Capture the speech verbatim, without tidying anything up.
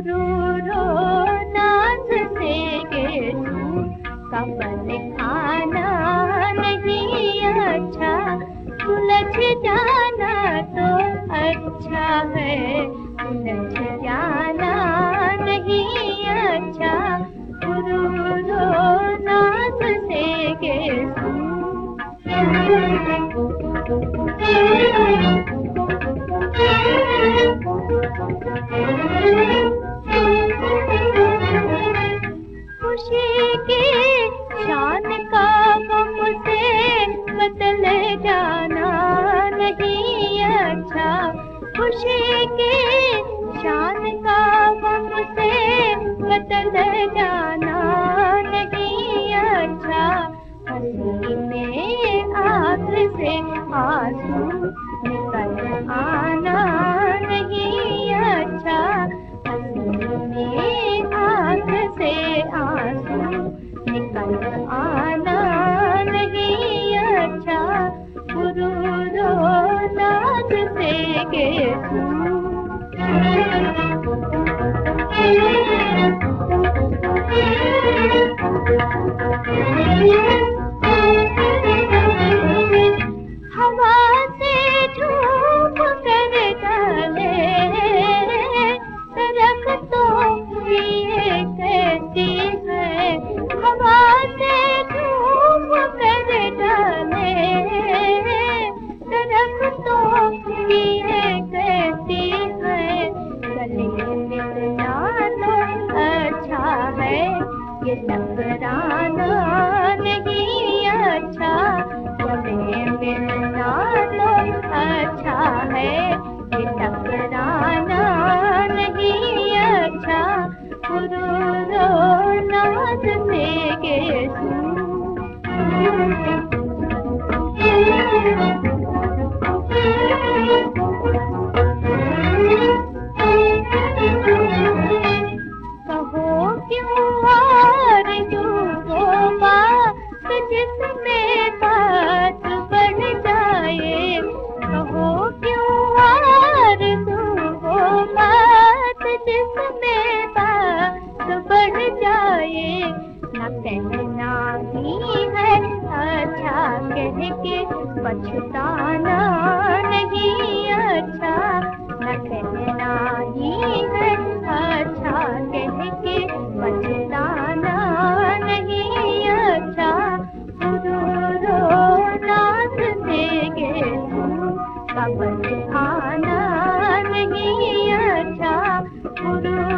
रो रो नाच से गेहूं का बन खाना नहीं अच्छा, उलझ जाना तो अच्छा है, उलझ जाना नहीं अच्छा, रो रो नाच से गेहूं। खुशी की शान का गम से बदल जाना नहीं अच्छा, खुशी की शान का गम से बदल जाना नहीं अच्छा, हंसी में आँख से आंसू निकल आना नहीं अच्छा, हंसी में आँख से आंसू निकल आना नहीं अच्छा, रो रो नाच से गेहूं। हवा से झूम कर डाले दरख्तों की ये कहती है, हवा से झूम कर डाले दरख्तों की ये कहती है, गले मिलना तो अच्छा है, ये टकराना नहीं अच्छा, गले मिलना तो अच्छा है, ये टकराना नहीं अच्छा, रो रो नाच से गेहूं। कहो क्यों और यूं वो बात जिसमें बात बढ़ जाए, कहो क्यों और यूं वो बात जिसमें बात बढ़ जाए, न कहना ही है अच्छा कह के पछताना नहीं अच्छा, न कहना ही है अच्छा कह के पछताना नहीं अच्छा, रो रो नाच से गेहूं का बन खाना नहीं अच्छा, रो